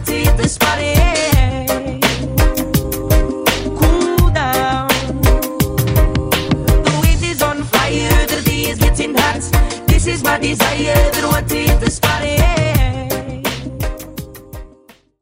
to hit this party. Cool down. The weight is on fire, the day is getting hot. This is my desire, that want to hit this party.